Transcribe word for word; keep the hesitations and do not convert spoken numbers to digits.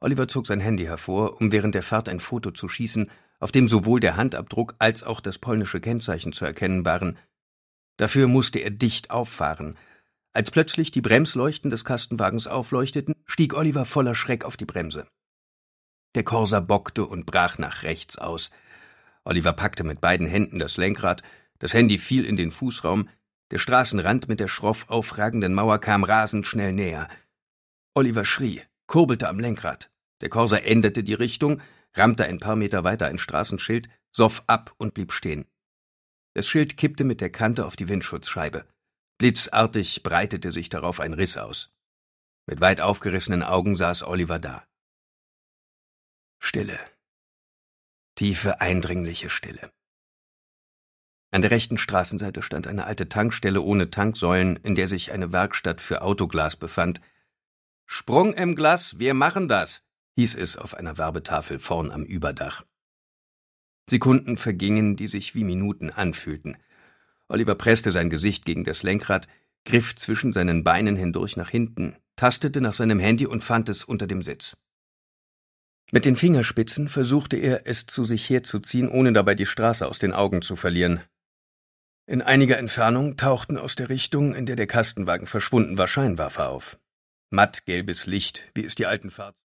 Oliver zog sein Handy hervor, um während der Fahrt ein Foto zu schießen, auf dem sowohl der Handabdruck als auch das polnische Kennzeichen zu erkennen waren. Dafür musste er dicht auffahren. Als plötzlich die Bremsleuchten des Kastenwagens aufleuchteten, stieg Oliver voller Schreck auf die Bremse. Der Corsa bockte und brach nach rechts aus. Oliver packte mit beiden Händen das Lenkrad, das Handy fiel in den Fußraum, der Straßenrand mit der schroff aufragenden Mauer kam rasend schnell näher. Oliver schrie, kurbelte am Lenkrad. Der Corsa änderte die Richtung, rammte ein paar Meter weiter ein Straßenschild, soff ab und blieb stehen. Das Schild kippte mit der Kante auf die Windschutzscheibe. Blitzartig breitete sich darauf ein Riss aus. Mit weit aufgerissenen Augen saß Oliver da. Stille. Tiefe, eindringliche Stille. An der rechten Straßenseite stand eine alte Tankstelle ohne Tanksäulen, in der sich eine Werkstatt für Autoglas befand. »Sprung im Glas, wir machen das«, hieß es auf einer Werbetafel vorn am Überdach. Sekunden vergingen, die sich wie Minuten anfühlten. Oliver presste sein Gesicht gegen das Lenkrad, griff zwischen seinen Beinen hindurch nach hinten, tastete nach seinem Handy und fand es unter dem Sitz. Mit den Fingerspitzen versuchte er, es zu sich herzuziehen, ohne dabei die Straße aus den Augen zu verlieren. In einiger Entfernung tauchten aus der Richtung, in der der Kastenwagen verschwunden war, Scheinwerfer auf. Mattgelbes Licht, wie es die alten Fahrzeuge